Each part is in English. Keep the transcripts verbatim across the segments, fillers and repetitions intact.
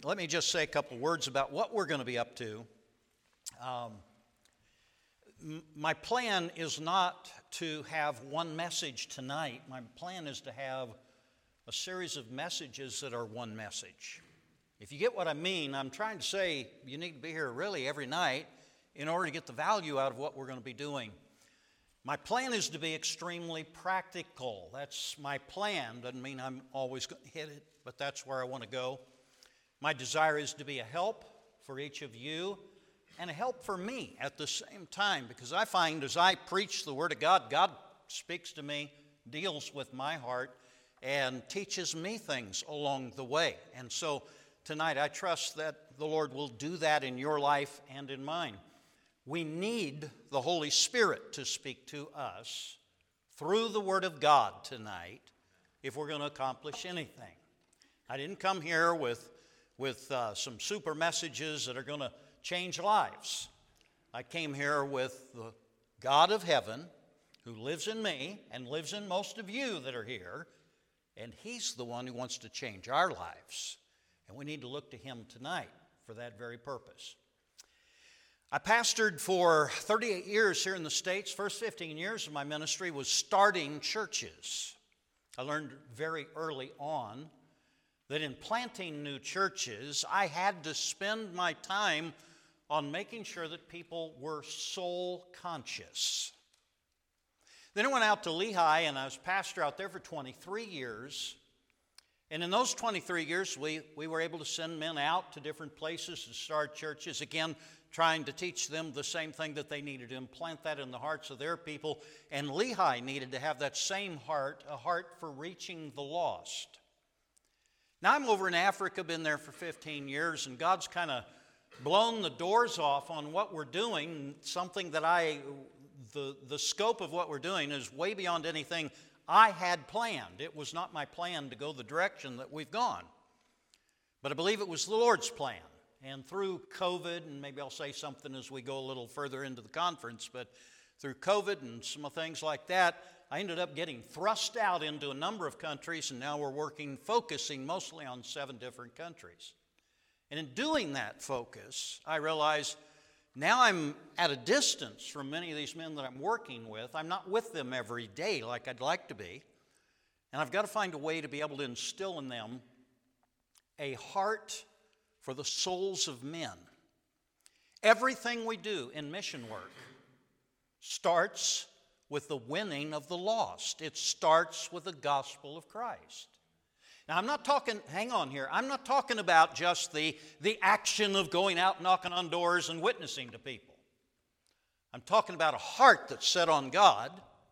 let me just say a couple words about what we're going to be up to. Um, m- my plan is not to have one message tonight. My plan is to have a series of messages that are one message. If you get what I mean, I'm trying to say you need to be here really every night in order to get the value out of what we're going to be doing. My plan is to be extremely practical. That's my plan. Doesn't mean I'm always going to hit it, but that's where I want to go. My desire is to be a help for each of you and a help for me at the same time, because I find as I preach the Word of God, God speaks to me, deals with my heart, and teaches me things along the way. And so tonight I trust that the Lord will do that in your life and in mine. We need the Holy Spirit to speak to us through the Word of God tonight if we're going to accomplish anything. I didn't come here with, with uh, some super messages that are going to change lives. I came here with the God of heaven who lives in me and lives in most of you that are here, and He's the one who wants to change our lives. And we need to look to Him tonight for that very purpose. I pastored for thirty-eight years here in the States. First fifteen years of my ministry was starting churches. I learned very early on that in planting new churches, I had to spend my time on making sure that people were soul conscious. Then I went out to Lehigh, and I was pastor out there for twenty-three years. And in those twenty-three years, we, we were able to send men out to different places to start churches, again, trying to teach them the same thing that they needed to implant that in the hearts of their people. And Lehigh needed to have that same heart, a heart for reaching the lost. Now I'm over in Africa, been there for fifteen years, and God's kind of blown the doors off on what we're doing, something that I, the, the scope of what we're doing is way beyond anything I had planned. It was not my plan to go the direction that we've gone. But I believe it was the Lord's plan. And through COVID, and maybe I'll say something as we go a little further into the conference, but through COVID and some things like that, I ended up getting thrust out into a number of countries, and now we're working, focusing mostly on seven different countries. And in doing that focus, I realized now I'm at a distance from many of these men that I'm working with. I'm not with them every day like I'd like to be. And I've got to find a way to be able to instill in them a heart for the souls of men. Everything we do in mission work starts with the winning of the lost. It starts with the gospel of Christ. Now, I'm not talking, hang on here, I'm not talking about just the, the action of going out knocking on doors and witnessing to people. I'm talking about a heart that's set on God,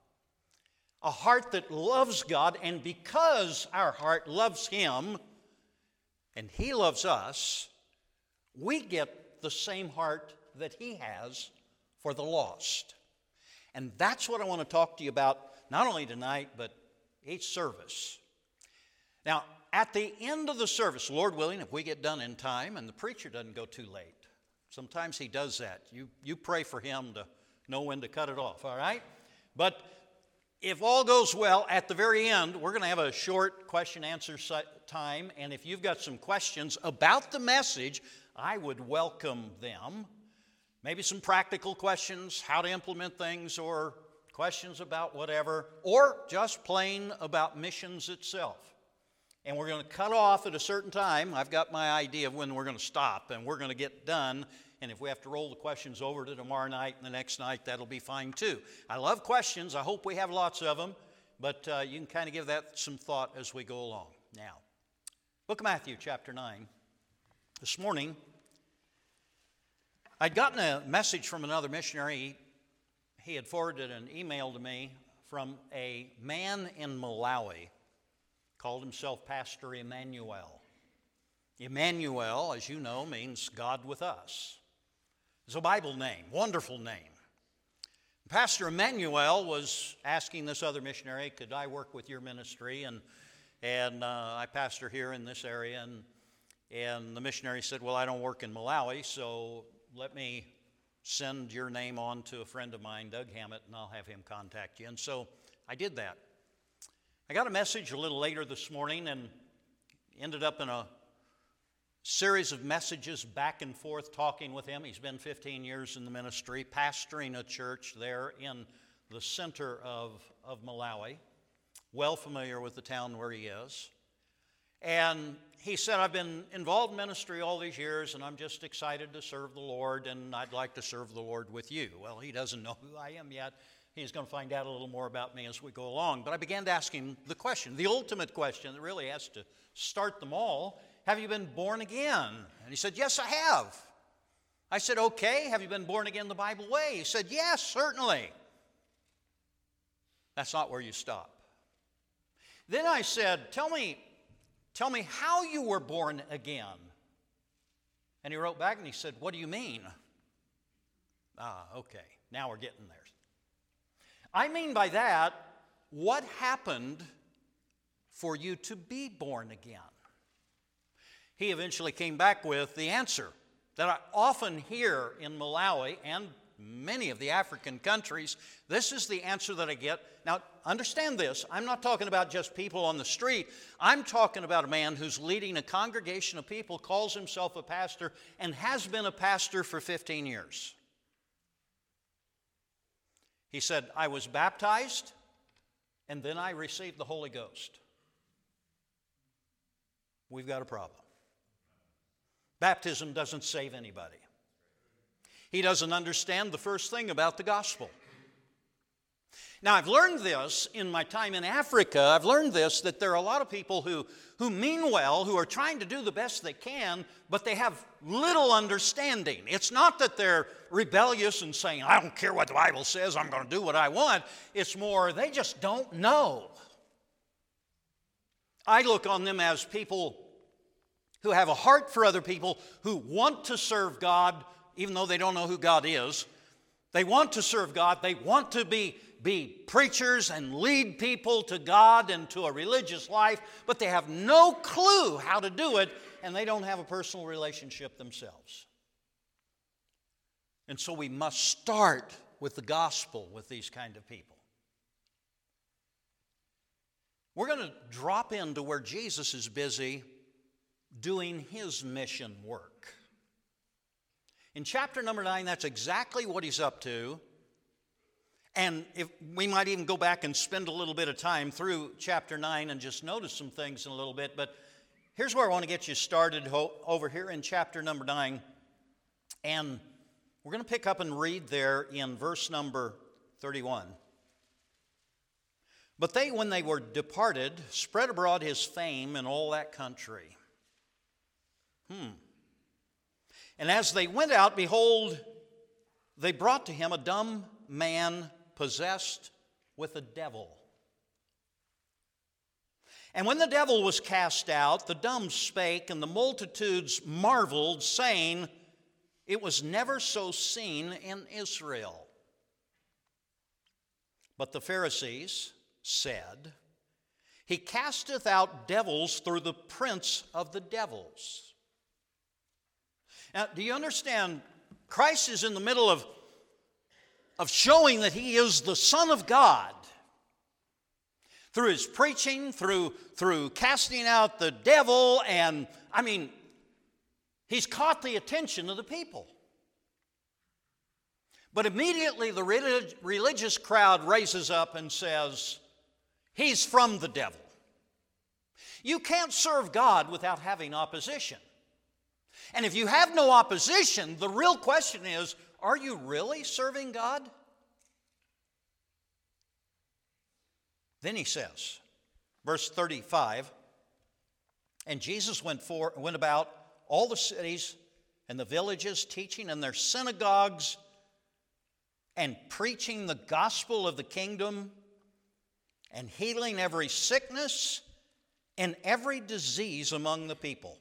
a heart that loves God, and because our heart loves Him and He loves us, we get the same heart that He has for the lost. And that's what I want to talk to you about, not only tonight, but each service. Now, at the end of the service, Lord willing, if we get done in time and the preacher doesn't go too late, sometimes he does that. You, you pray for him to know when to cut it off, all right? But if all goes well, at the very end, we're going to have a short question-answer time, and if you've got some questions about the message, I would welcome them. Maybe some practical questions, how to implement things, or questions about whatever, or just plain about missions itself. And we're going to cut off at a certain time. I've got my idea of when we're going to stop, and we're going to get done. And if we have to roll the questions over to tomorrow night and the next night, that'll be fine too. I love questions. I hope we have lots of them, but uh, you can kind of give that some thought as we go along. Now, Book of Matthew, chapter nine. This morning, I'd gotten a message from another missionary. He had forwarded an email to me from a man in Malawi. Called himself Pastor Emmanuel. Emmanuel, as you know, means God with us. It's a Bible name, wonderful name. Pastor Emmanuel was asking this other missionary, could I work with your ministry? And, and uh, I pastor here in this area. And, and the missionary said, well, I don't work in Malawi, so let me send your name on to a friend of mine, Doug Hammett, and I'll have him contact you. And so I did that. I got a message a little later this morning and ended up in a series of messages back and forth talking with him. He's been fifteen years in the ministry, pastoring a church there in the center of, of Malawi, well familiar with the town where he is. And he said, I've been involved in ministry all these years, and I'm just excited to serve the Lord, and I'd like to serve the Lord with you. Well, he doesn't know who I am yet. He's going to find out a little more about me as we go along. But I began to ask him the question, the ultimate question that really has to start them all. Have you been born again? And he said, yes, I have. I said, okay, have you been born again the Bible way? He said, yes, certainly. That's not where you stop. Then I said, tell me, tell me how you were born again. And he wrote back and he said, what do you mean? Ah, okay, now we're getting there. I mean by that, what happened for you to be born again? He eventually came back with the answer that I often hear in Malawi and many of the African countries. This is the answer that I get. Now, understand this. I'm not talking about just people on the street. I'm talking about a man who's leading a congregation of people, calls himself a pastor, and has been a pastor for fifteen years. He said, I was baptized, and then I received the Holy Ghost. We've got a problem. Baptism doesn't save anybody. He doesn't understand the first thing about the gospel. Now, I've learned this in my time in Africa. I've learned this, that there are a lot of people who, who mean well, who are trying to do the best they can, but they have little understanding. It's not that they're rebellious and saying, I don't care what the Bible says, I'm going to do what I want. It's more, they just don't know. I look on them as people who have a heart for other people, who want to serve God, even though they don't know who God is. They want to serve God. They want to be, be preachers and lead people to God and to a religious life, but they have no clue how to do it, and they don't have a personal relationship themselves. And so we must start with the gospel with these kind of people. We're going to drop into where Jesus is busy doing his mission work. In chapter number nine, that's exactly what he's up to. And if we might even go back and spend a little bit of time through chapter nine and just notice some things in a little bit. But here's where I want to get you started ho- over here in chapter number nine. And we're going to pick up and read there in verse number thirty-one. But they, when they were departed, spread abroad his fame in all that country. Hmm. And as they went out, behold, they brought to him a dumb man possessed with a devil. And when the devil was cast out, the dumb spake, and the multitudes marveled, saying, it was never so seen in Israel. But the Pharisees said, he casteth out devils through the prince of the devils. Now, do you understand? Christ is in the middle of, of showing that he is the Son of God. Through his preaching, through, through casting out the devil, and, I mean, he's caught the attention of the people. But immediately the relig- religious crowd raises up and says, he's from the devil. You can't serve God without having opposition. And if you have no opposition, the real question is, are you really serving God? Then he says, verse thirty-five, and Jesus went, for, went about all the cities and the villages, teaching in their synagogues and preaching the gospel of the kingdom and healing every sickness and every disease among the people.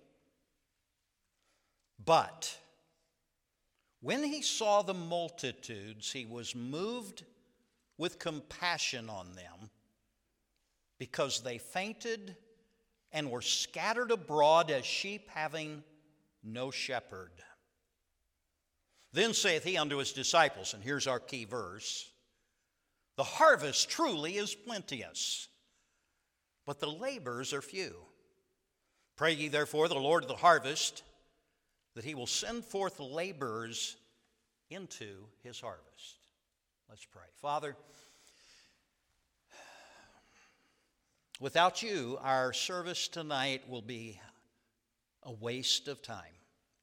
But when he saw the multitudes, he was moved with compassion on them, because they fainted and were scattered abroad as sheep having no shepherd. Then saith he unto his disciples, and here's our key verse, the harvest truly is plenteous, but the laborers are few. Pray ye therefore the Lord of the harvest, that he will send forth laborers into his harvest. Let's pray. Father, without you, our service tonight will be a waste of time.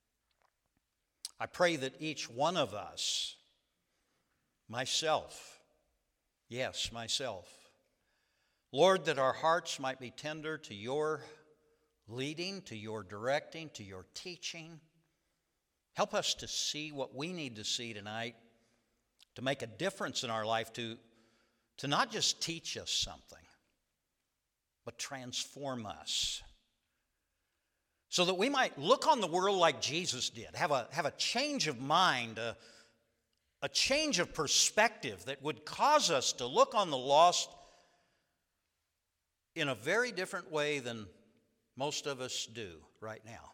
I pray that each one of us, myself, yes, myself, Lord, that our hearts might be tender to your leading, to your directing, to your teaching. Help us to see what we need to see tonight to make a difference in our life, to, to not just teach us something, but transform us, so that we might look on the world like Jesus did, have a, have a change of mind, a, a change of perspective that would cause us to look on the lost in a very different way than most of us do right now.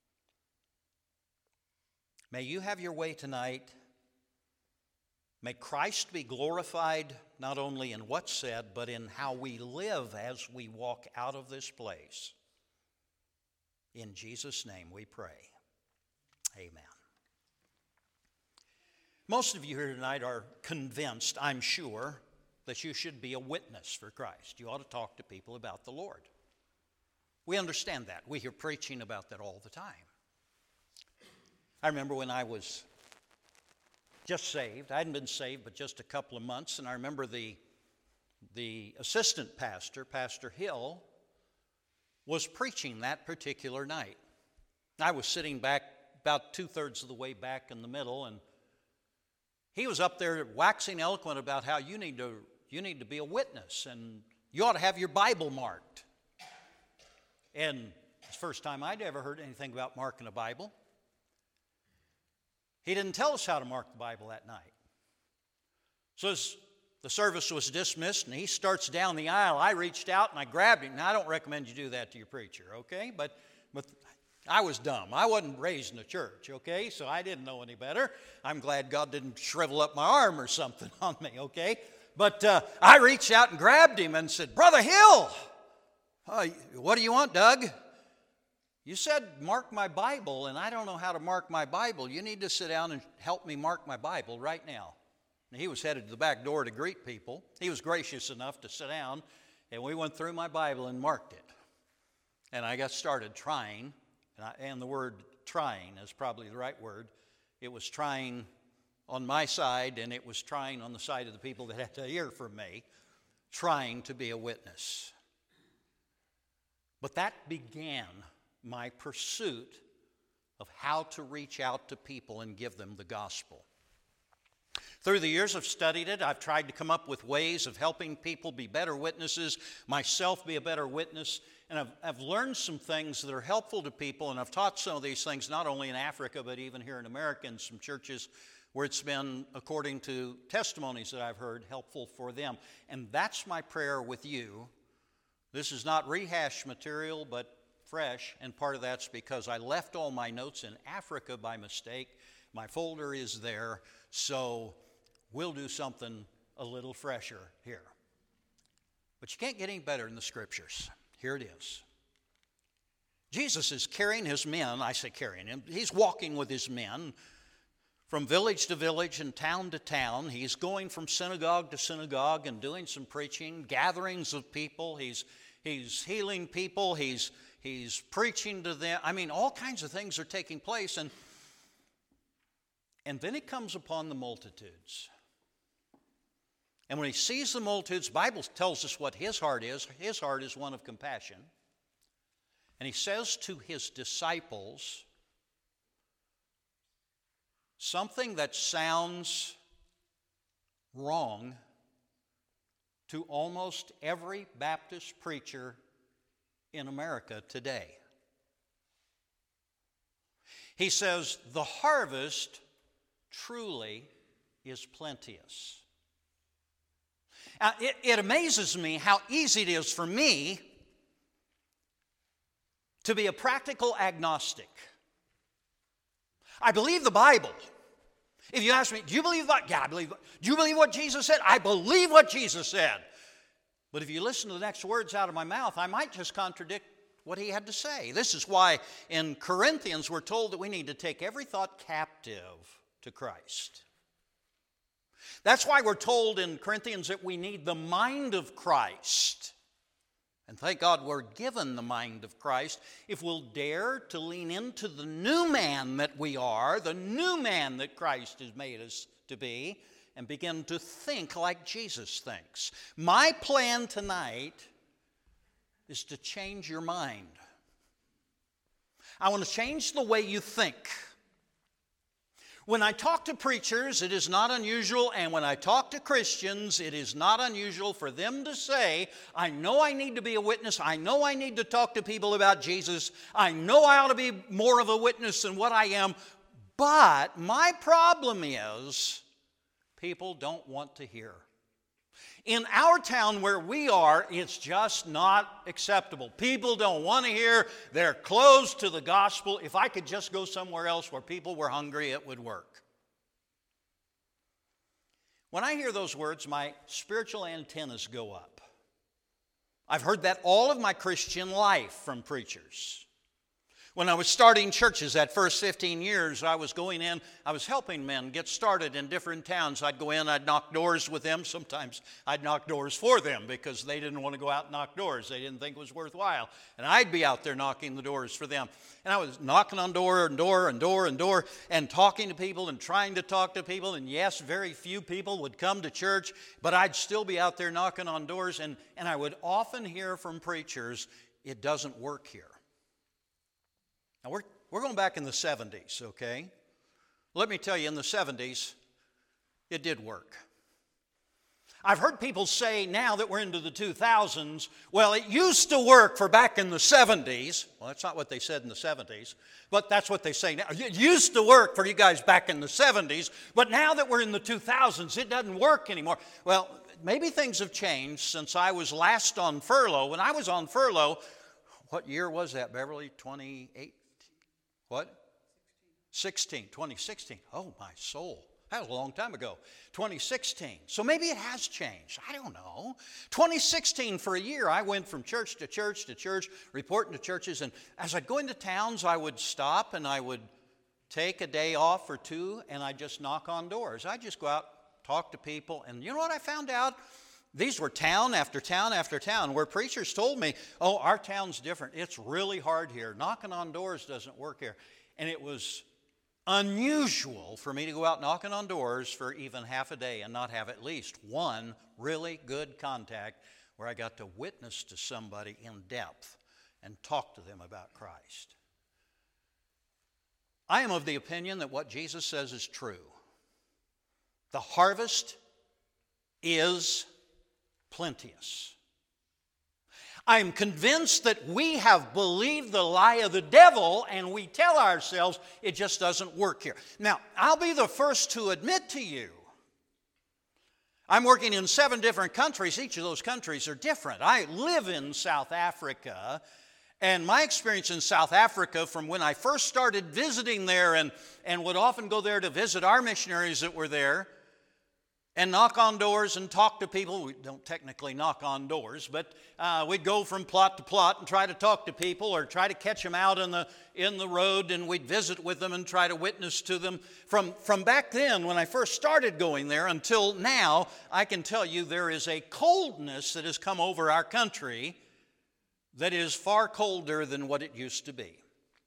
May you have your way tonight. May Christ be glorified not only in what's said, but in how we live as we walk out of this place. In Jesus' name we pray. Amen. Most of you here tonight are convinced, I'm sure, that you should be a witness for Christ. You ought to talk to people about the Lord. We understand that. We hear preaching about that all the time. I remember when I was just saved. I hadn't been saved but just a couple of months, and I remember the, the assistant pastor, Pastor Hill, was preaching that particular night. I was sitting back about two-thirds of the way back in the middle, and he was up there waxing eloquent about how you need to, you need to be a witness, and you ought to have your Bible marked. And it's the first time I'd ever heard anything about marking a Bible. He didn't tell us how to mark the Bible that night. So as the service was dismissed and he starts down the aisle, I reached out and I grabbed him. Now, I don't recommend you do that to your preacher, okay? But, but I was dumb. I wasn't raised in a church, okay? So I didn't know any better. I'm glad God didn't shrivel up my arm or something on me, okay? But uh, I reached out and grabbed him and said, Brother Hill, uh, what do you want, Doug? You said mark my Bible, and I don't know how to mark my Bible. You need to sit down and help me mark my Bible right now. And he was headed to the back door to greet people. He was gracious enough to sit down, and we went through my Bible and marked it. And I got started trying, and, I, and the word trying is probably the right word. It was trying on my side, and it was trying on the side of the people that had to hear from me, trying to be a witness. But that began my pursuit of how to reach out to people and give them the gospel. Through the years I've studied it. I've tried to come up with ways of helping people be better witnesses, myself be a better witness, and I've, I've learned some things that are helpful to people, and I've taught some of these things not only in Africa but even here in America in some churches where it's been, according to testimonies that I've heard, helpful for them. And that's my prayer with you. This is not rehash material, but fresh, and part of that's because I left all my notes in Africa by mistake. My folder is there, so we'll do something a little fresher here. But you can't get any better in the Scriptures. Here it is. Jesus is carrying his men, I say carrying him, he's walking with his men from village to village and town to town. He's going from synagogue to synagogue and doing some preaching, gatherings of people. He's, he's healing people. He's He's preaching to them. I mean, all kinds of things are taking place. And, and then he comes upon the multitudes. And when he sees the multitudes, the Bible tells us what his heart is. His heart is one of compassion. And he says to his disciples something that sounds wrong to almost every Baptist preacher in America today. He says, the harvest truly is plenteous. Now, it, it amazes me how easy it is for me to be a practical agnostic. I believe the Bible. If you ask me, do you believe that? Yeah, I believe. Do you believe what Jesus said? I believe what Jesus said. But if you listen to the next words out of my mouth, I might just contradict what he had to say. This is why in Corinthians we're told that we need to take every thought captive to Christ. That's why we're told in Corinthians that we need the mind of Christ. And thank God we're given the mind of Christ if we'll dare to lean into the new man that we are, the new man that Christ has made us to be, and begin to think like Jesus thinks. My plan tonight is to change your mind. I want to change the way you think. When I talk to preachers, it is not unusual, and when I talk to Christians, it is not unusual for them to say, I know I need to be a witness, I know I need to talk to people about Jesus, I know I ought to be more of a witness than what I am, but my problem is people don't want to hear. In our town where we are, it's just not acceptable. People don't want to hear. They're closed to the gospel. If I could just go somewhere else where people were hungry, it would work. When I hear those words, my spiritual antennas go up. I've heard that all of my Christian life from preachers. When I was starting churches that first fifteen years, I was going in, I was helping men get started in different towns. I'd go in, I'd knock doors with them. Sometimes I'd knock doors for them because they didn't want to go out and knock doors. They didn't think it was worthwhile. And I'd be out there knocking the doors for them. And I was knocking on door and door and door and door and talking to people and trying to talk to people. And yes, very few people would come to church, but I'd still be out there knocking on doors. And, and I would often hear from preachers, it doesn't work here. Now, we're, we're going back in the seventies, okay? Let me tell you, in the seventies, it did work. I've heard people say now that we're into the two thousands, well, it used to work for back in the seventies. Well, that's not what they said in the seventies, but that's what they say now. It used to work for you guys back in the seventies, but now that we're in the two thousands, it doesn't work anymore. Well, maybe things have changed since I was last on furlough. When I was on furlough, what year was that, Beverly? twenty-eight? What? sixteen, twenty sixteen. Oh, my soul. That was a long time ago. twenty sixteen. So maybe it has changed. I don't know. twenty sixteen, for a year, I went from church to church to church, reporting to churches. And as I'd go into towns, I would stop and I would take a day off or two, and I'd just knock on doors. I'd just go out, talk to people. And you know what I found out? These were town after town after town where preachers told me, oh, our town's different. It's really hard here. Knocking on doors doesn't work here. And it was unusual for me to go out knocking on doors for even half a day and not have at least one really good contact where I got to witness to somebody in depth and talk to them about Christ. I am of the opinion that what Jesus says is true. The harvest is plenteous. I am convinced that we have believed the lie of the devil and we tell ourselves it just doesn't work here. Now, I'll be the first to admit to you, I'm working in seven different countries. Each of those countries are different. I live in South Africa, and my experience in South Africa from when I first started visiting there and, and would often go there to visit our missionaries that were there, and knock on doors and talk to people. We don't technically knock on doors, but uh, we'd go from plot to plot and try to talk to people or try to catch them out in the, in the road, and we'd visit with them and try to witness to them. From, from back then, when I first started going there until now, I can tell you there is a coldness that has come over our country that is far colder than what it used to be.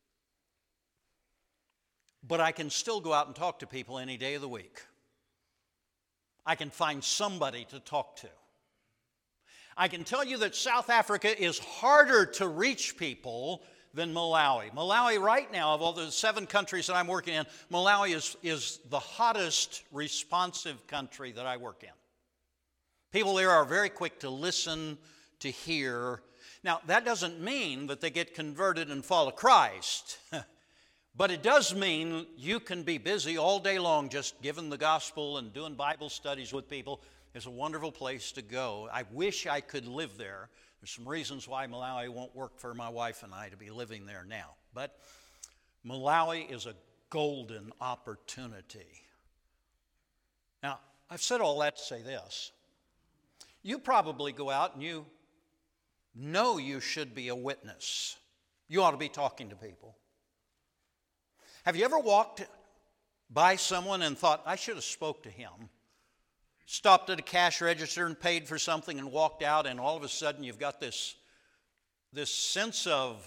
But I can still go out and talk to people any day of the week. I can find somebody to talk to. I can tell you that South Africa is harder to reach people than Malawi. Malawi right now, of all the seven countries that I'm working in, Malawi is, is the hottest responsive country that I work in. People there are very quick to listen, to hear. Now, that doesn't mean that they get converted and follow Christ. But it does mean you can be busy all day long just giving the gospel and doing Bible studies with people. It's a wonderful place to go. I wish I could live there. There's some reasons why Malawi won't work for my wife and I to be living there now. But Malawi is a golden opportunity. Now, I've said all that to say this. You probably go out and you know you should be a witness. You ought to be talking to people. Have you ever walked by someone and thought, I should have spoke to him? Stopped at a cash register and paid for something and walked out, and all of a sudden you've got this, this sense of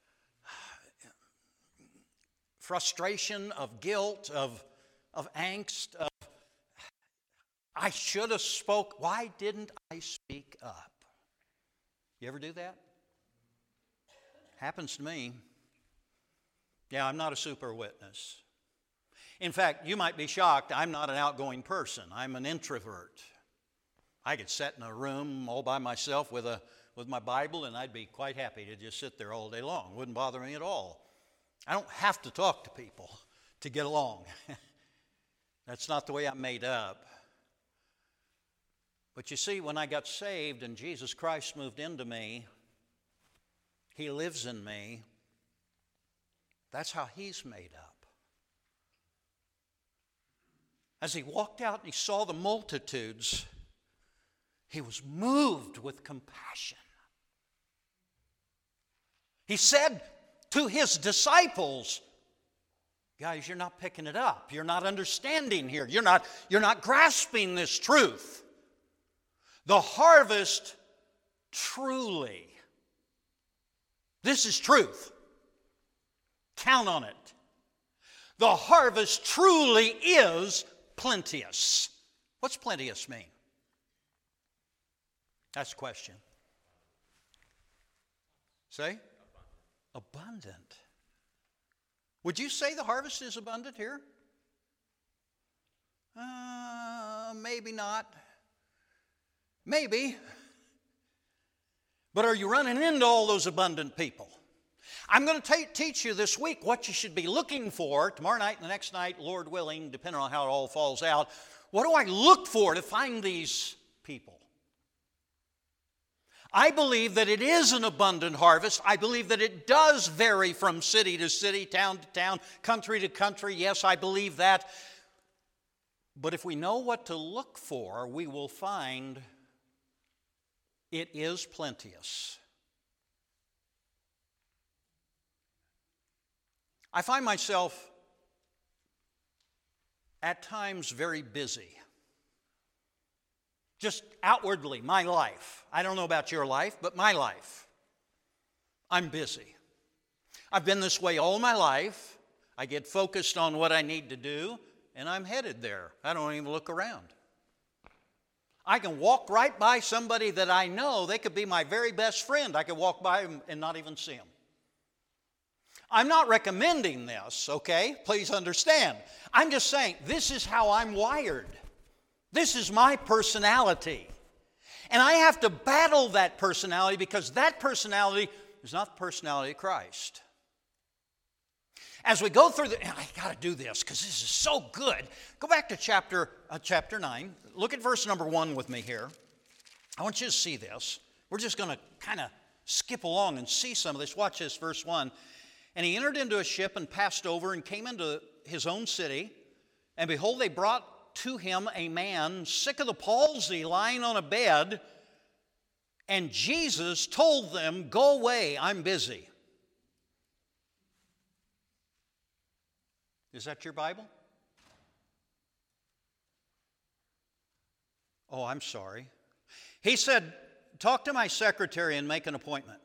frustration, of guilt, of, of angst, of I should have spoke. Why didn't I speak up? You ever do that? Happens to me. Yeah, I'm not a super witness. In fact, you might be shocked, I'm not an outgoing person. I'm an introvert. I could sit in a room all by myself with a with my Bible, and I'd be quite happy to just sit there all day long. It wouldn't bother me at all. I don't have to talk to people to get along. That's not the way I'm made up. But you see, when I got saved and Jesus Christ moved into me, He lives in me. That's how He's made up. As He walked out and He saw the multitudes, He was moved with compassion. He said to His disciples, guys, you're not picking it up. You're not understanding here. You're not, you're not grasping this truth. The harvest truly, this is truth. Count on it. The harvest truly is plenteous. What's plenteous mean? That's the question. Say? Abundant. Would you say the harvest is abundant here? Uh, maybe not. Maybe. But are you running into all those abundant people? I'm going to teach you this week what you should be looking for tomorrow night and the next night, Lord willing, depending on how it all falls out. What do I look for to find these people? I believe that it is an abundant harvest. I believe that it does vary from city to city, town to town, country to country. Yes, I believe that. But if we know what to look for, we will find it is plenteous. I find myself at times very busy. Just outwardly, my life. I don't know about your life, but my life. I'm busy. I've been this way all my life. I get focused on what I need to do, and I'm headed there. I don't even look around. I can walk right by somebody that I know. They could be my very best friend. I could walk by them and not even see them. I'm not recommending this, okay? Please understand. I'm just saying this is how I'm wired. This is my personality. And I have to battle that personality because that personality is not the personality of Christ. As we go through the, and I got to do this because this is so good. Go back to chapter, uh, chapter nine. Look at verse number one with me here. I want you to see this. We're just going to kind of skip along and see some of this. Watch this, verse one. And he entered into a ship and passed over and came into his own city. And behold, they brought to him a man sick of the palsy lying on a bed. And Jesus told them, go away, I'm busy. Is that your Bible? Oh, I'm sorry. He said, talk to my secretary and make an appointment.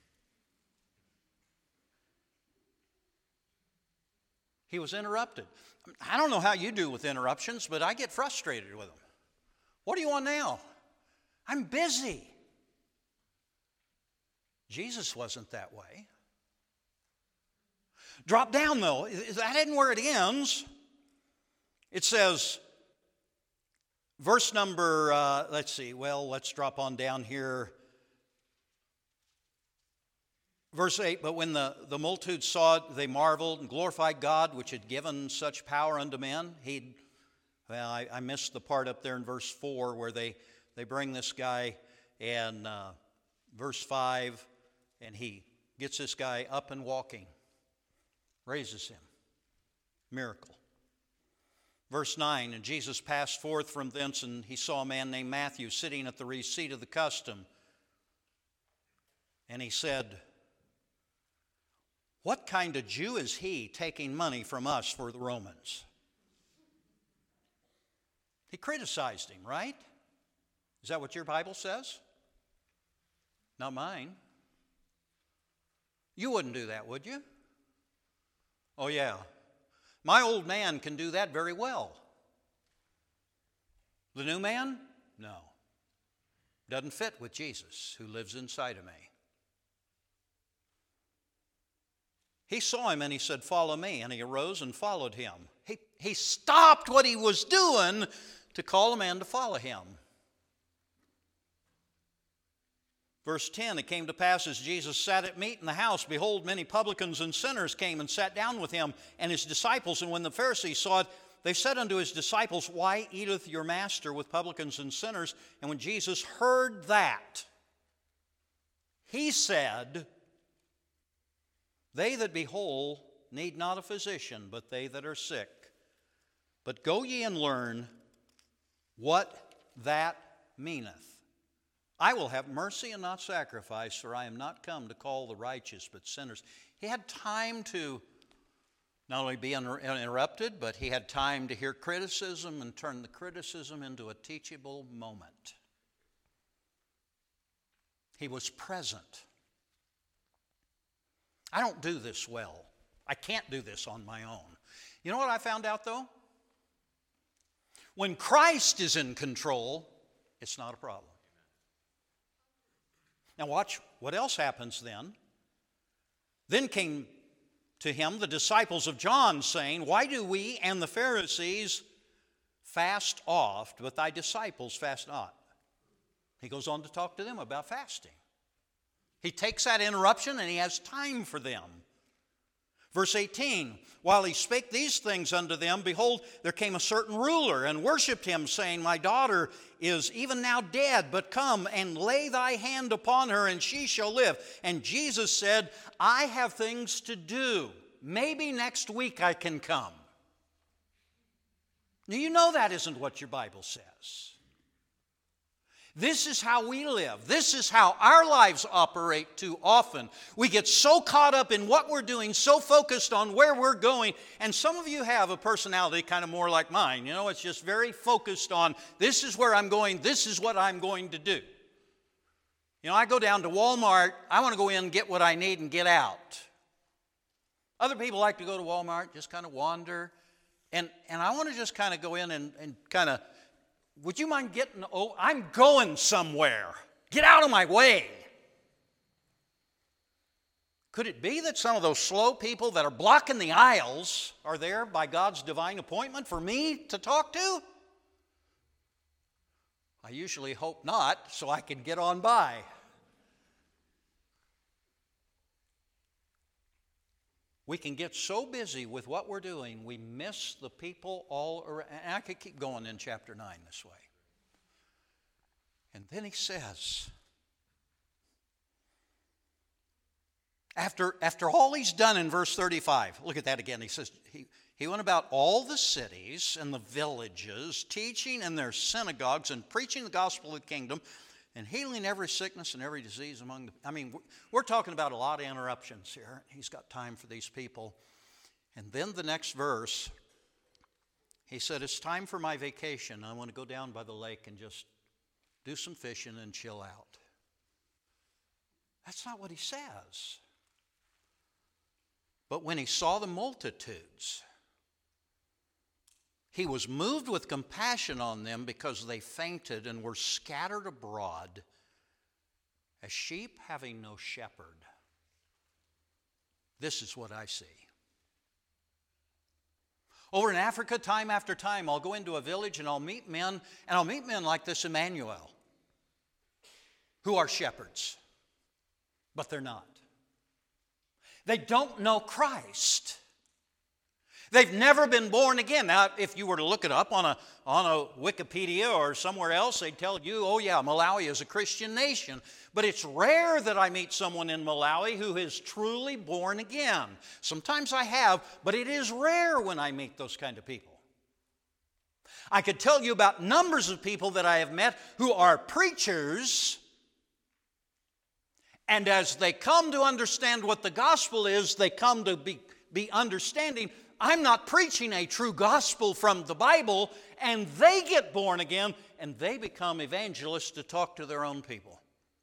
He was interrupted. I don't know how you do with interruptions, but I get frustrated with them. What do you want now? I'm busy. Jesus wasn't that way. Drop down, though. That isn't where it ends. It says, verse number, uh, let's see, well, let's drop on down here. Verse eight, but when the, the multitude saw it, they marveled and glorified God, which had given such power unto men. He'd, well, I, I missed the part up there in verse four where they, they bring this guy, and uh, verse five, and he gets this guy up and walking, raises him. Miracle. Verse nine, and Jesus passed forth from thence, and he saw a man named Matthew sitting at the receipt of the custom. And he said, what kind of Jew is he taking money from us for the Romans? He criticized him, right? Is that what your Bible says? Not mine. You wouldn't do that, would you? Oh, yeah. My old man can do that very well. The new man? No. Doesn't fit with Jesus, who lives inside of me. He saw him and he said, "Follow me." And he arose and followed him. He, he stopped what he was doing to call a man to follow him. Verse ten, it came to pass as Jesus sat at meat in the house, behold, many publicans and sinners came and sat down with him and his disciples. And when the Pharisees saw it, they said unto his disciples, "Why eateth your master with publicans and sinners?" And when Jesus heard that, he said, "They that be whole need not a physician, but they that are sick. But go ye and learn what that meaneth. I will have mercy and not sacrifice, for I am not come to call the righteous, but sinners." He had time to not only be interrupted, but he had time to hear criticism and turn the criticism into a teachable moment. He was present. I don't do this well. I can't do this on my own. You know what I found out, though? When Christ is in control, it's not a problem. Now watch what else happens then. Then came to him the disciples of John, saying, "Why do we and the Pharisees fast oft, but thy disciples fast not?" He goes on to talk to them about fasting. He takes that interruption and he has time for them. Verse eighteen, while he spake these things unto them, behold, there came a certain ruler and worshipped him, saying, "My daughter is even now dead, but come and lay thy hand upon her, and she shall live." And Jesus said, "I have things to do. Maybe next week I can come." Now you know that isn't what your Bible says. This is how we live. This is how our lives operate too often. We get so caught up in what we're doing, so focused on where we're going. And some of you have a personality kind of more like mine. You know, it's just very focused on, this is where I'm going, this is what I'm going to do. You know, I go down to Walmart, I want to go in and get what I need and get out. Other people like to go to Walmart, just kind of wander. And, and I want to just kind of go in and, and kind of, would you mind getting, oh, I'm going somewhere. Get out of my way. Could it be that some of those slow people that are blocking the aisles are there by God's divine appointment for me to talk to? I usually hope not, so I can get on by. We can get so busy with what we're doing, we miss the people all around. And I could keep going in chapter nine this way. And then he says, after, after all he's done in verse thirty-five, look at that again. He says, he, he went about all the cities and the villages, teaching in their synagogues and preaching the gospel of the kingdom, and healing every sickness and every disease among the... I mean, we're talking about a lot of interruptions here. He's got time for these people. And then the next verse, he said, "It's time for my vacation. I want to go down by the lake and just do some fishing and chill out." That's not what he says. But when he saw the multitudes, he was moved with compassion on them because they fainted and were scattered abroad as sheep having no shepherd. This is what I see. Over in Africa, time after time, I'll go into a village and I'll meet men, and I'll meet men like this Emmanuel, who are shepherds, but they're not. They don't know Christ. They've never been born again. Now, if you were to look it up on a, on a Wikipedia or somewhere else, they'd tell you, oh yeah, Malawi is a Christian nation. But it's rare that I meet someone in Malawi who is truly born again. Sometimes I have, but it is rare when I meet those kind of people. I could tell you about numbers of people that I have met who are preachers, And as they come to understand what the gospel is, they come to be, be understanding, I'm not preaching a true gospel from the Bible, and they get born again, and they become evangelists to talk to their own people.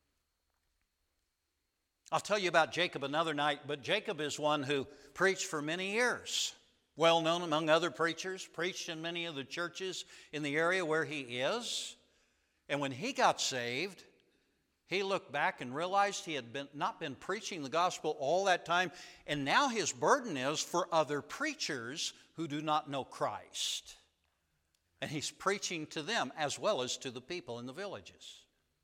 I'll tell you about Jacob another night, but Jacob is one who preached for many years. Well known among other preachers, preached in many of the churches in the area where he is. And when he got saved, he looked back and realized he had been, not been preaching the gospel all that time, and now his burden is for other preachers who do not know Christ. And he's preaching to them as well as to the people in the villages.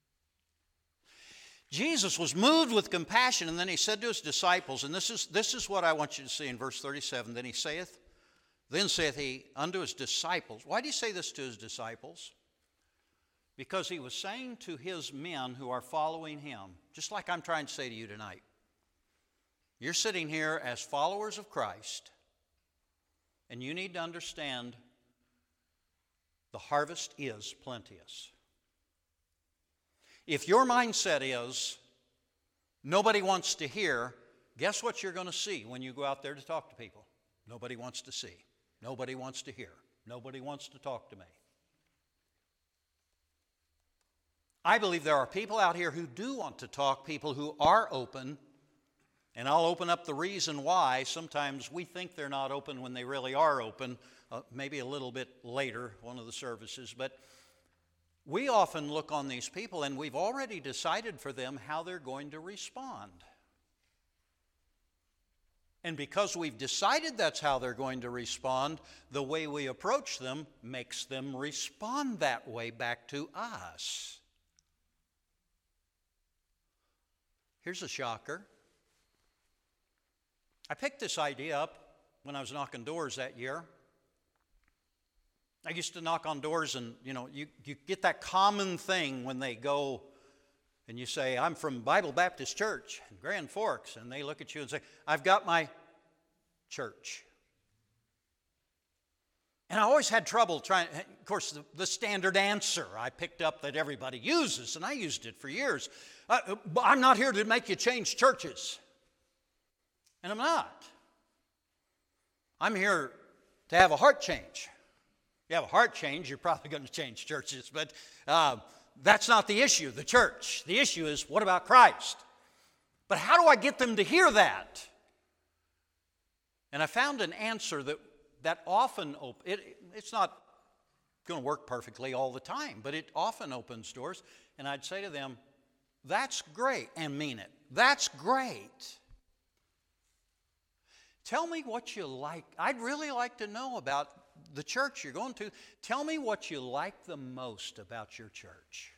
Jesus was moved with compassion, and then he said to his disciples, and this is, this is what I want you to see in verse thirty-seven, then he saith, then saith he unto his disciples. Why do you say this to his disciples? Because he was saying to his men who are following him, just like I'm trying to say to you tonight, you're sitting here as followers of Christ, and you need to understand the harvest is plenteous. If your mindset is, nobody wants to hear, guess what you're going to see when you go out there to talk to people? Nobody wants to see. Nobody wants to hear. Nobody wants to talk to me. I believe there are people out here who do want to talk, people who are open, and I'll open up the reason why. Sometimes we think they're not open when they really are open, uh, maybe a little bit later, one of the services, but we often look on these people and we've already decided for them how they're going to respond. And because we've decided that's how they're going to respond, the way we approach them makes them respond that way back to us. Here's a shocker. I picked this idea up when I was knocking doors that year. I used to knock on doors and, you know, you, you get that common thing when they go and you say, I'm from Bible Baptist Church in Grand Forks, and they look at you and say, I've got my church. And I always had trouble trying, of course, the, the standard answer I picked up that everybody uses, and I used it for years. Uh, I'm not here to make you change churches. And I'm not. I'm here to have a heart change. You have a heart change, you're probably going to change churches, but uh, that's not the issue, the church. The issue is, what about Christ? But how do I get them to hear that? And I found an answer that, that often, op- it, it's not going to work perfectly all the time, but it often opens doors. And I'd say to them, that's great, and mean it. That's great. Tell me what you like. I'd really like to know about the church you're going to. Tell me what you like the most about your church.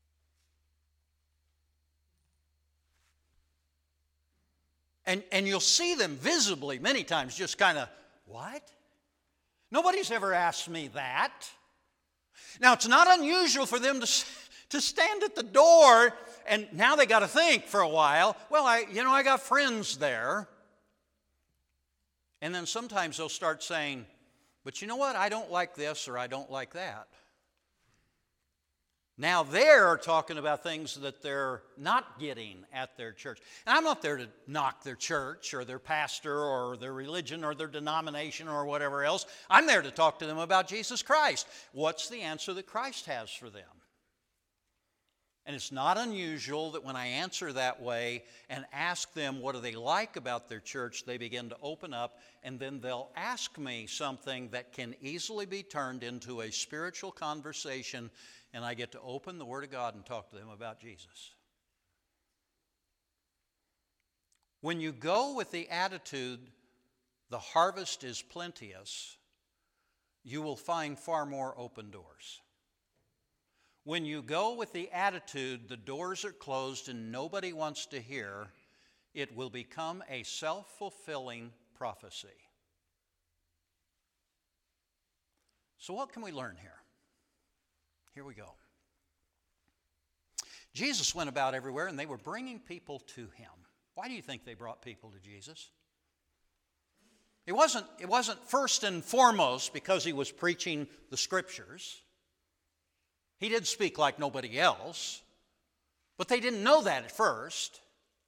And, and you'll see them visibly many times just kind of, what? Nobody's ever asked me that. Now, it's not unusual for them to, to stand at the door, and now they got to think for a while. Well, I, you know, I got friends there. And then sometimes they'll start saying, but you know what? I don't like this or I don't like that. Now they're talking about things that they're not getting at their church. And I'm not there to knock their church or their pastor or their religion or their denomination or whatever else. I'm there to talk to them about Jesus Christ. What's the answer that Christ has for them? And it's not unusual that when I answer that way and ask them what do they like about their church, they begin to open up, and then they'll ask me something that can easily be turned into a spiritual conversation, and I get to open the Word of God and talk to them about Jesus. When you go with the attitude, the harvest is plenteous, you will find far more open doors. When you go with the attitude, the doors are closed and nobody wants to hear, it will become a self-fulfilling prophecy. So what can we learn here? Here we go. Jesus went about everywhere and they were bringing people to him. Why do you think they brought people to Jesus? It wasn't, it wasn't first and foremost because he was preaching the Scriptures. He did speak like nobody else, but they didn't know that at first.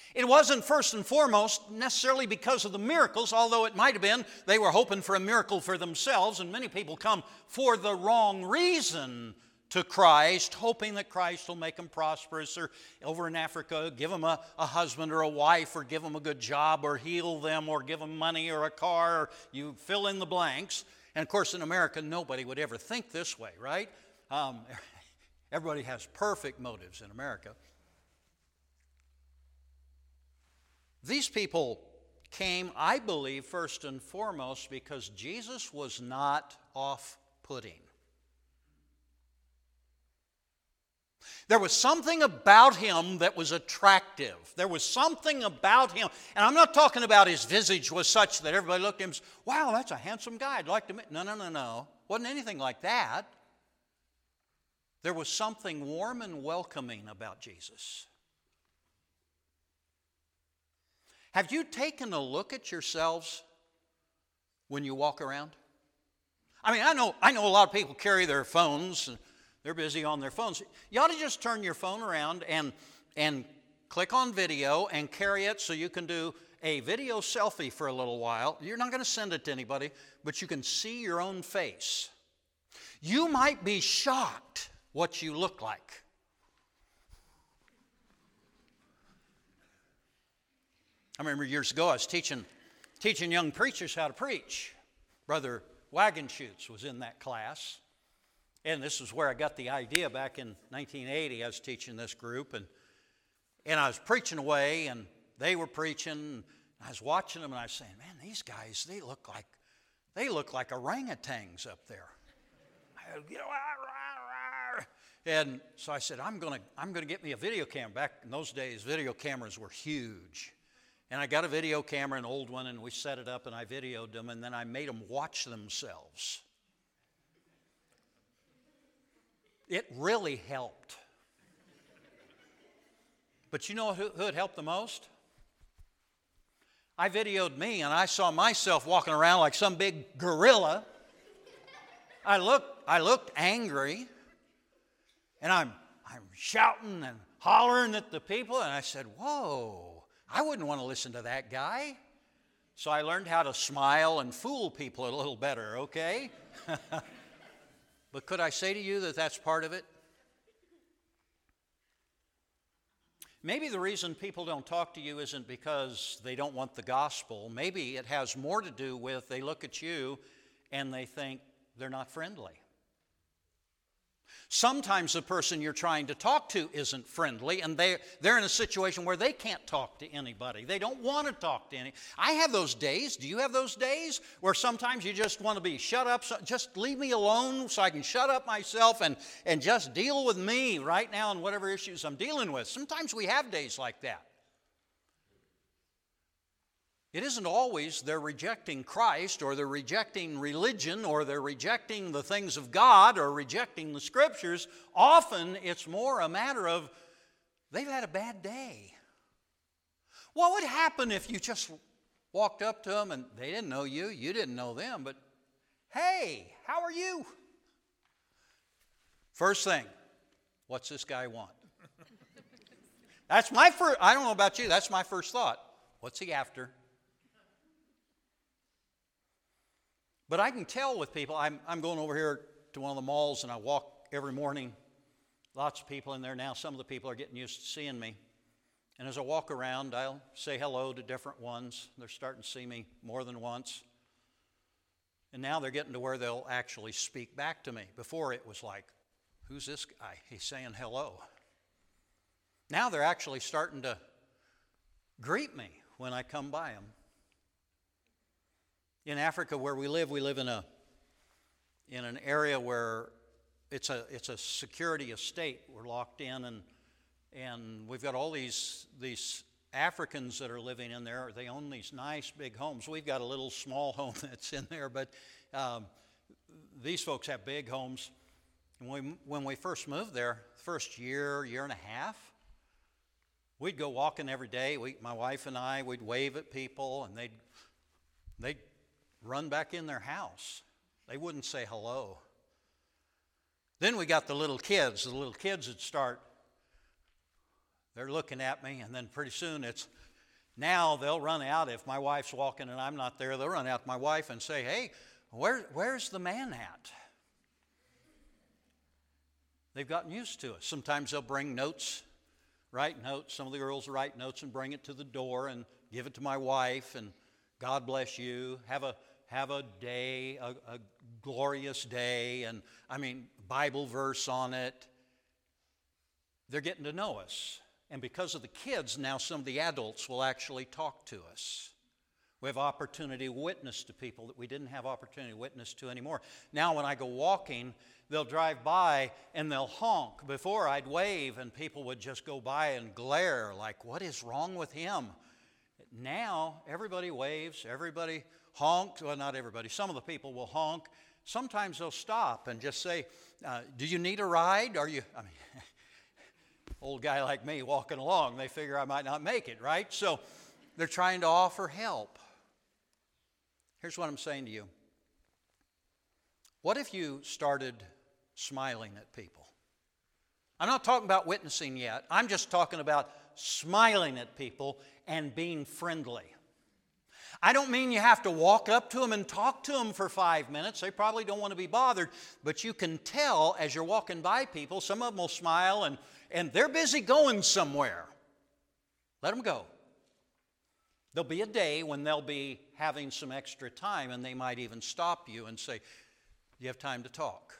It wasn't first and foremost necessarily because of the miracles, although it might have been. They were hoping for a miracle for themselves, and many people come for the wrong reason to Christ, hoping that Christ will make them prosperous, or over in Africa, give them a, a husband or a wife, or give them a good job, or heal them, or give them money or a car, or you fill in the blanks. And of course, in America, nobody would ever think this way, right? Um, everybody has perfect motives in America. These people came, I believe, first and foremost because Jesus was not off-putting. There was something about him that was attractive. There was something about him. And I'm not talking about his visage was such that everybody looked at him and said, wow, that's a handsome guy. I'd like to meet. No, no, no, no. Wasn't anything like that. There was something warm and welcoming about Jesus. Have you taken a look at yourselves when you walk around? I mean, I know, I know a lot of people carry their phones, and they're busy on their phones. You ought to just turn your phone around and, and click on video and carry it so you can do a video selfie for a little while. You're not going to send it to anybody, but you can see your own face. You might be shocked what you look like. I remember years ago I was teaching, teaching young preachers how to preach. Brother Wagenschutz was in that class. And this is where I got the idea back in nineteen eighty. I was teaching this group, and, and I was preaching away, and they were preaching. And I was watching them, and I was saying, man, these guys, they look like, they look like orangutans up there. And so I said, I'm going to I'm going to get me a video camera. Back in those days, video cameras were huge. And I got a video camera, an old one, and we set it up, and I videoed them, and then I made them watch themselves. It really helped. But you know who, who it helped the most? I videoed me, and I saw myself walking around like some big gorilla. I looked, I looked angry, and I'm, I'm shouting and hollering at the people, and I said, whoa. I wouldn't want to listen to that guy. So I learned how to smile and fool people a little better, okay? But could I say to you that that's part of it? Maybe the reason people don't talk to you isn't because they don't want the gospel. Maybe it has more to do with they look at you and they think they're not friendly. Sometimes the person you're trying to talk to isn't friendly, and they, they're in a situation where they can't talk to anybody. They don't want to talk to any. I have those days. Do you have those days where sometimes you just want to be shut up, so just leave me alone so I can shut up myself and, and just deal with me right now and whatever issues I'm dealing with? Sometimes we have days like that. It isn't always they're rejecting Christ, or they're rejecting religion, or they're rejecting the things of God, or rejecting the Scriptures. Often it's more a matter of they've had a bad day. What would happen if you just walked up to them and they didn't know you, you didn't know them, but hey, how are you? First thing, what's this guy want? That's my first, I don't know about you, that's my first thought. What's he after? But I can tell with people, I'm, I'm going over here to one of the malls, and I walk every morning. Lots of people in there now. Some of the people are getting used to seeing me. And as I walk around, I'll say hello to different ones. They're starting to see me more than once. And now they're getting to where they'll actually speak back to me. Before it was like, who's this guy? He's saying hello. Now they're actually starting to greet me when I come by them. In Africa, where we live, we live in a in an area where it's a it's a security estate. We're locked in, and and we've got all these these Africans that are living in there. They own these nice big homes. We've got a little small home that's in there, but um, these folks have big homes. And when we, when we first moved there, first year, year and a half, we'd go walking every day. We, my wife and I, we'd wave at people, and they'd they'd run back in their house. They wouldn't say hello. Then we got the little kids. The little kids would start, they're looking at me, and then pretty soon it's, now they'll run out. If my wife's walking and I'm not there, they'll run out to my wife and say, hey, where, where's the man at? They've gotten used to us. Sometimes they'll bring notes, write notes. Some of the girls write notes and bring it to the door and give it to my wife, and God bless you. Have a have a day, a, a glorious day, and I mean, Bible verse on it. They're getting to know us. And because of the kids, now some of the adults will actually talk to us. We have opportunity to witness to people that we didn't have opportunity to witness to anymore. Now when I go walking, they'll drive by and they'll honk. Before I'd wave and people would just go by and glare like, what is wrong with him? Now everybody waves, everybody honks. Well, not everybody. Some of the people will honk. Sometimes they'll stop and just say, uh, do you need a ride? Are you, I mean, old guy like me walking along, they figure I might not make it, right? So they're trying to offer help. Here's what I'm saying to you. What if you started smiling at people? I'm not talking about witnessing yet. I'm just talking about smiling at people and being friendly. I don't mean you have to walk up to them and talk to them for five minutes. They probably don't want to be bothered. But you can tell as you're walking by people, some of them will smile and, and they're busy going somewhere. Let them go. There'll be a day when they'll be having some extra time and they might even stop you and say, do you have time to talk?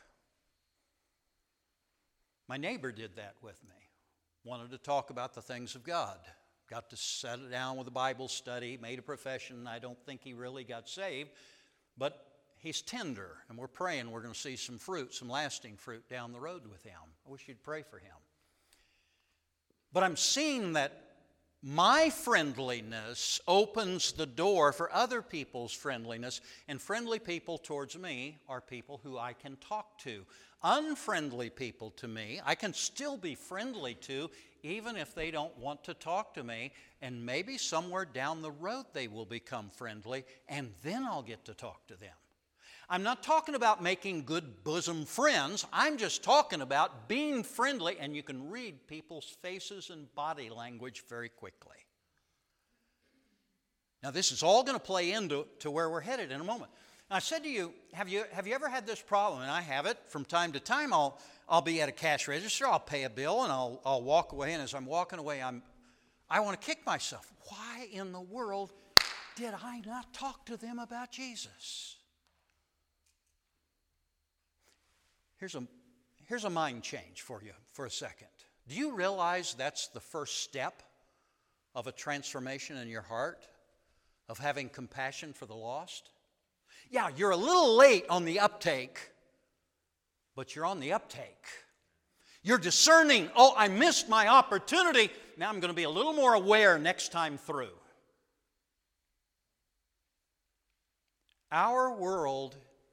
My neighbor did that with me. Wanted to talk about the things of God. Got to settle down with a Bible study, made a profession. I don't think he really got saved, but he's tender, and we're praying we're going to see some fruit, some lasting fruit down the road with him. I wish you'd pray for him. But I'm seeing that my friendliness opens the door for other people's friendliness, and friendly people towards me are people who I can talk to. Unfriendly people to me, I can still be friendly to, even if they don't want to talk to me, and maybe somewhere down the road they will become friendly, and then I'll get to talk to them. I'm not talking about making good bosom friends. I'm just talking about being friendly, and you can read people's faces and body language very quickly. Now, this is all going to play into to where we're headed in a moment. Now, I said to you, have you have you ever had this problem? And I have it. From time to time, I'll I'll be at a cash register, I'll pay a bill, and I'll I'll walk away. And as I'm walking away, I'm I want to kick myself. Why in the world did I not talk to them about Jesus? Here's a, here's a mind change for you for a second. Do you realize that's the first step of a transformation in your heart, of having compassion for the lost? Yeah, you're a little late on the uptake, but you're on the uptake. You're discerning, oh, I missed my opportunity. Now I'm going to be a little more aware next time through. Our world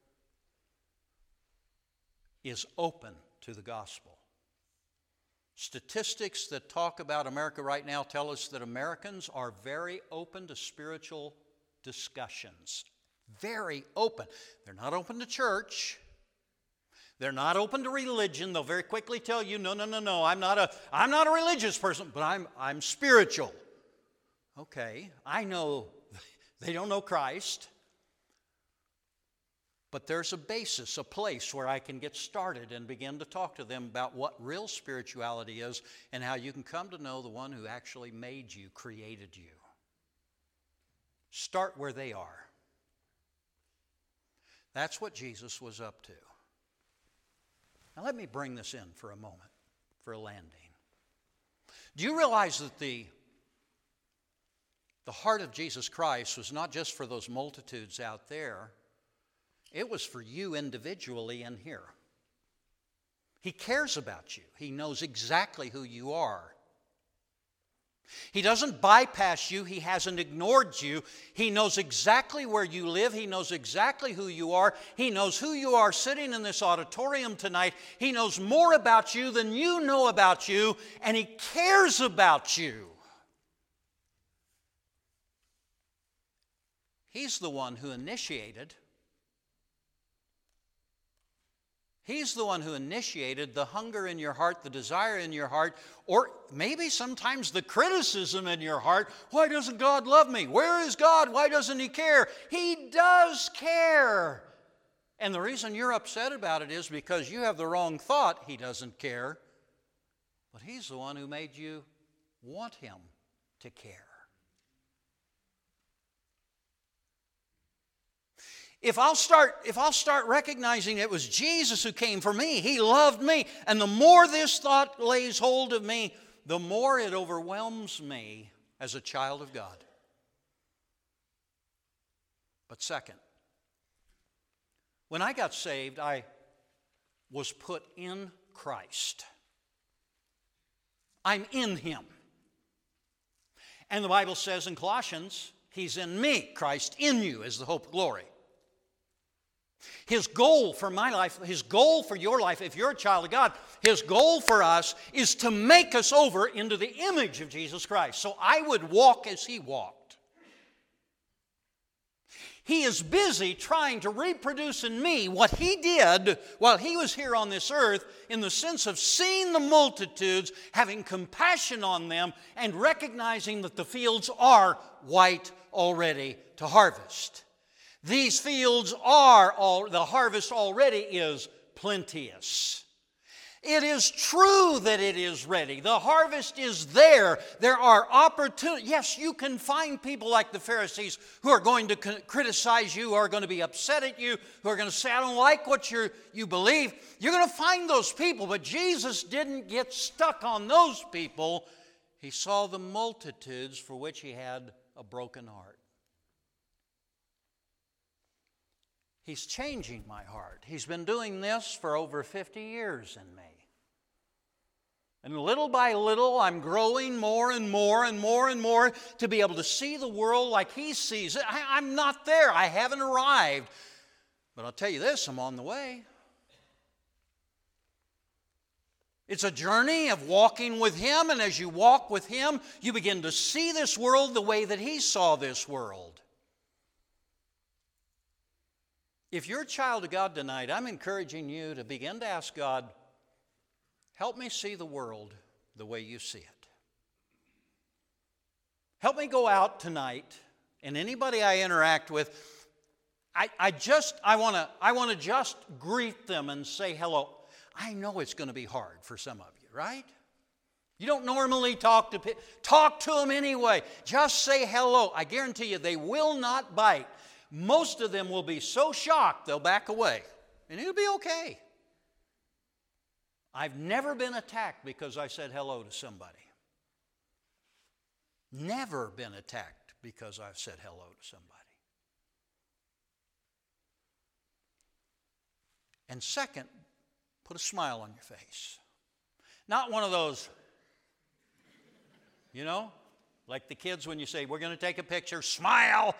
is open to the gospel. Statistics that talk about America right now tell us that Americans are very open to spiritual discussions. Very open. They're not open to church. They're not open to religion. They'll very quickly tell you, no, no, no, no, I'm not a, I'm not a religious person, but I'm, I'm spiritual. Okay, I know they don't know Christ. But there's a basis, a place where I can get started and begin to talk to them about what real spirituality is and how you can come to know the one who actually made you, created you. Start where they are. That's what Jesus was up to. Now let me bring this in for a moment, for a landing. Do you realize that the, the heart of Jesus Christ was not just for those multitudes out there, it was for you individually in here. He cares about you. He knows exactly who you are. He doesn't bypass you. He hasn't ignored you. He knows exactly where you live. He knows exactly who you are. He knows who you are sitting in this auditorium tonight. He knows more about you than you know about you, and He cares about you. He's the one who initiated He's the one who initiated the hunger in your heart, the desire in your heart, or maybe sometimes the criticism in your heart. Why doesn't God love me? Where is God? Why doesn't He care? He does care. And the reason you're upset about it is because you have the wrong thought. He doesn't care. But He's the one who made you want Him to care. If I'll start, if I'll start recognizing it was Jesus who came for me, He loved me, and the more this thought lays hold of me, the more it overwhelms me as a child of God. But second, when I got saved, I was put in Christ. I'm in Him. And the Bible says in Colossians, He's in me, Christ in you is the hope of glory. His goal for my life, His goal for your life, if you're a child of God, His goal for us is to make us over into the image of Jesus Christ. So I would walk as He walked. He is busy trying to reproduce in me what He did while He was here on this earth, in the sense of seeing the multitudes, having compassion on them, and recognizing that the fields are white already to harvest. These fields are, all, the harvest already is plenteous. It is true that it is ready. The harvest is there. There are opportunities. Yes, you can find people like the Pharisees who are going to criticize you, who are going to be upset at you, who are going to say, I don't like what you're, you believe. You're going to find those people, but Jesus didn't get stuck on those people. He saw the multitudes for which He had a broken heart. He's changing my heart. He's been doing this for over fifty years in me. And little by little, I'm growing more and more and more and more to be able to see the world like He sees it. I, I'm not there. I haven't arrived. But I'll tell you this, I'm on the way. It's a journey of walking with Him, and as you walk with Him, you begin to see this world the way that He saw this world. If you're a child of God tonight, I'm encouraging you to begin to ask God, help me see the world the way You see it. Help me go out tonight, and anybody I interact with, I, I just, I want to I want to just greet them and say hello. I know it's going to be hard for some of you, right? You don't normally talk to people. Talk to them anyway. Just say hello. I guarantee you they will not bite. Most of them will be so shocked they'll back away, and it'll be okay. I've never been attacked because I said hello to somebody. Never been attacked because I've said hello to somebody. And second, put a smile on your face. Not one of those, you know, like the kids when you say, we're going to take a picture, smile.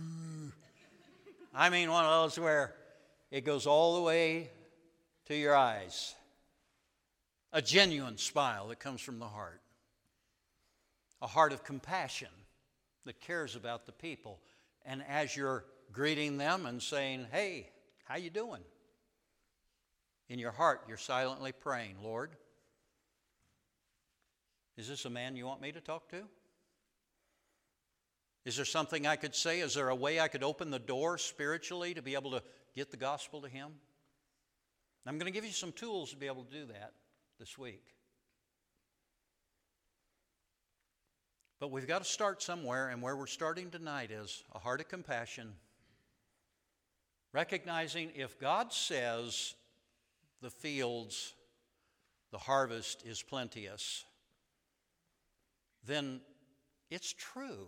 I mean one of those where it goes all the way to your eyes. A genuine smile that comes from the heart. A heart of compassion that cares about the people. And as you're greeting them and saying, hey, how you doing? In your heart, you're silently praying, Lord, is this a man You want me to talk to? Is there something I could say? Is there a way I could open the door spiritually to be able to get the gospel to him? I'm going to give you some tools to be able to do that this week. But we've got to start somewhere, and where we're starting tonight is a heart of compassion, recognizing if God says the fields, the harvest is plenteous, then it's true.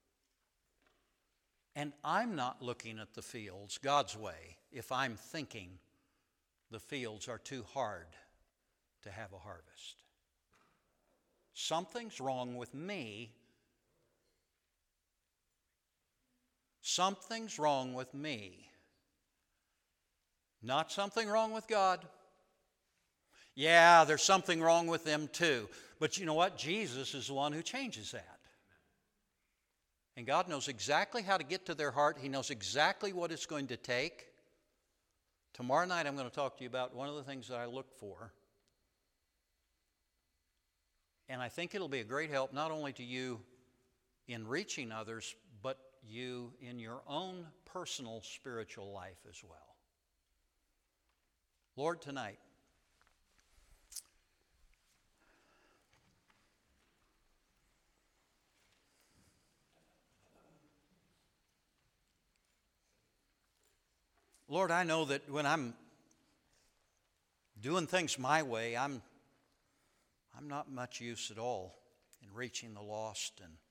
And I'm not looking at the fields God's way if I'm thinking the fields are too hard to have a harvest. Something's wrong with me. Something's wrong with me. Not something wrong with God. Yeah, there's something wrong with them too. But you know what? Jesus is the one who changes that. And God knows exactly how to get to their heart. He knows exactly what it's going to take Tomorrow night I'm going to talk to you about one of the things that I look for. And I think it'll be a great help not only to you in reaching others, but you in your own personal spiritual life as well. Lord, tonight, Lord, I know that when I'm doing things my way, I'm, I'm not much use at all in reaching the lost and